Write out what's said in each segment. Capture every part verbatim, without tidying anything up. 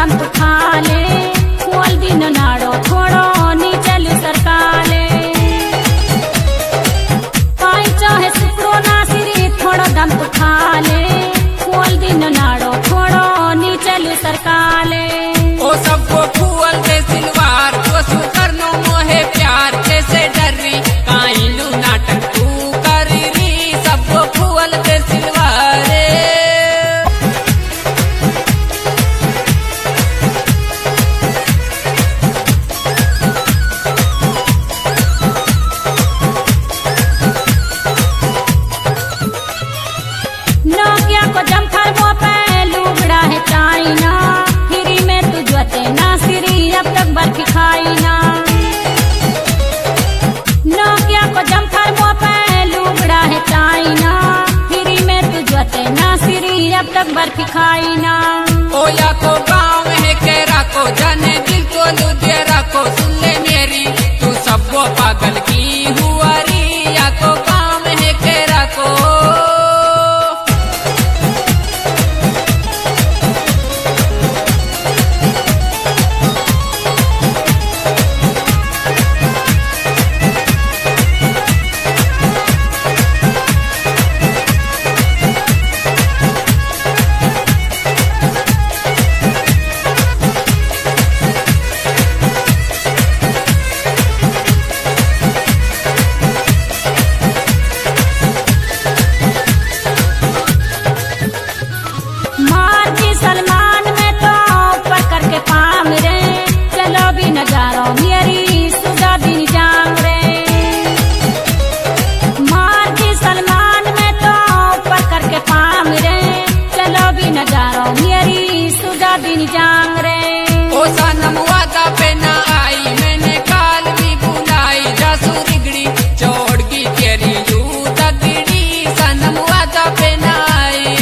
Dump खा ले, खोल दिन नाड़ो थोड़ो नीचल सरकाले, पाई चाहे सुकरो नासिरी थोड़ो डंप खा ले, खोल दिन नाड़ो थोड़ो नीचल सरकाले। ओ सबको फूल दे सिलवार को सुकरनो मोहे प्यार कैसे डरी काइलू नाटक तू करी री सबको फूल दे सिलवार नोकिया को जमखर वो पे लुगड़ा है चाइना, फ्री में तू जोते नासिरी अब तक बर्फी खाई ना। नोकिया को जमखर वो पे लुगड़ा है चाइना, फ्री में तू जोते नासिरी अब तक बर्फी खाई ना। ओ या को गाँव है केरा को जाने दिल को लुधियारा को सुन ले मेरी तू सबको पागल की हुआ री या को गाँव है केरा को मार की सलमान में तो ऊपर करके पाम रे, चलो भी नजारो मेरी सुधा दिन जाम रे। मार की सलमान में तो ऊपर करके पाम रे, चलो भी नजारो मेरी सुधा दिन जाम रे। ओ सनम वादा पे ना आई मैंने काल भी बुलाई जासू रिगड़ी छोड़ की तेरी यू तगड़ी सनम वादा पे ना आई।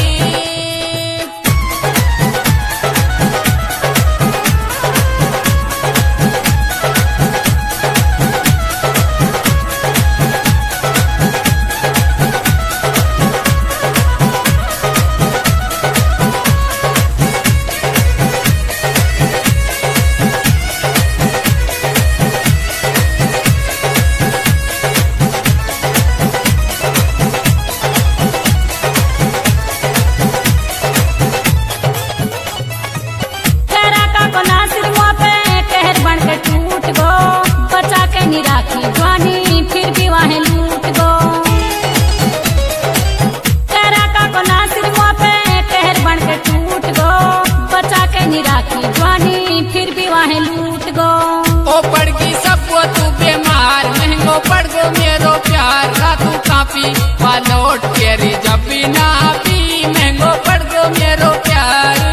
तेरा को नासिर मुँह पे कहर बन के टूट गो, बचा के नहीं राखी जवानी फिर भी वहाँ लूट गो। तेरा को नासिर मुँह पे कहर बन के टूट गो, बचा के नहीं राखी जवानी फिर भी वहाँ लूट गो। ओ पड़गी सबको तू बीमार महंगो पड़ गो मेरो प्यार रातू काफी पालोट तेरी जब भी ना पी महंगो पड़ गो मेरो प्यार।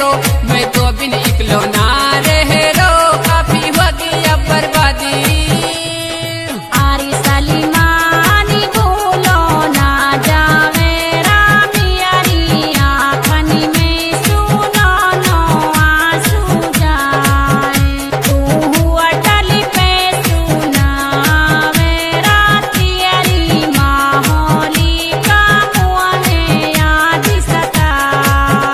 रो मैं तो बिन इकलो ना रह रो काफी होगी अब बर्बादी आरी सलीमानी भूलो ना जावे रामी अरी आँखनी में सुनो नो आंसू जाए तू अटल पे सुनावे राती अरी माहौली का मुआ में याद सताए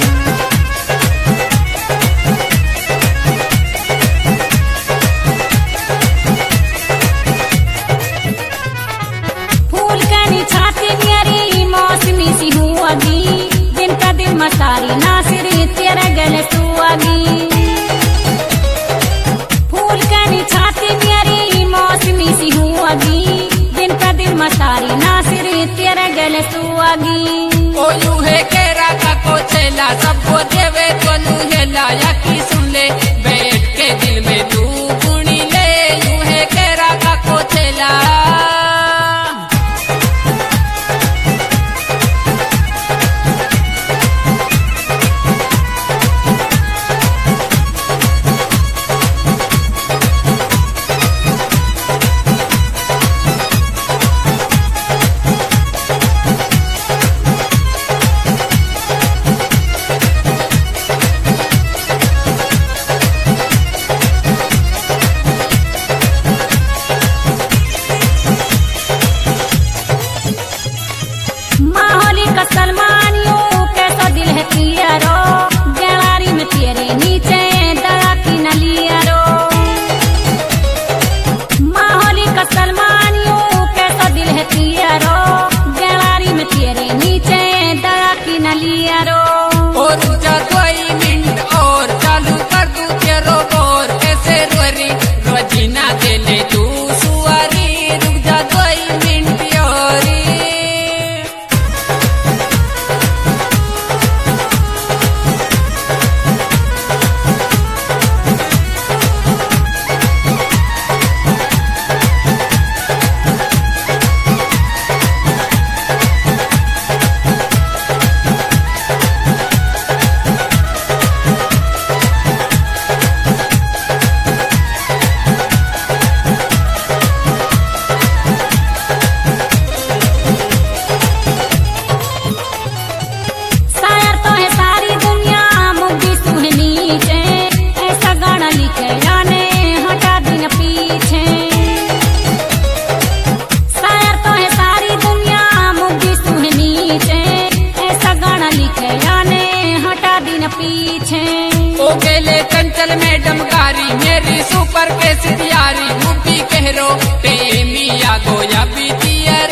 फूल कनी छाती मेरी मौसमी सी हुआगी दिन का दिन मसारी नासिरी तेरे गले सुआगी फूल कनी छाती मेरी मौसमी सी हुआगी दिन का दिन मसारी नासिरी तेरे गले सुआगी ओ यूहे केरा का कोचेला सबको देवे तो लूहेला या की सुन ले बैठ के दिल में तू गुणी ले यूहे केरा का कोचेला माहौली का सलमानियों कैसा दिल है पियरो गैलारी में तेरे नीचे दड़ा की नलियरो माहौली का सलमानियों कैसा दिल है पियरो गैलारी में तेरे नीचे दड़ा की नलियरो और रुझा कोई मिनट और चालू कर दूं तेरो बोर कैसे रोरी रोजीना दे ले तू सुवारी रुक जा कोई मिनट योरी शायर तो है सारी दुनिया मुग्गी सुन नीचे ऐसा गाना लिखे जाने हटा दिन पीछे शायर तो है सारी दुनिया मुग्गी सुन नीचे ऐसा गाना लिखे जाने हटा दिन पीछे ओ गेले चंचल मैडम कारी मेरी सुपर के सियारी मुक्ति कह रो ते मिया गोया बीतिया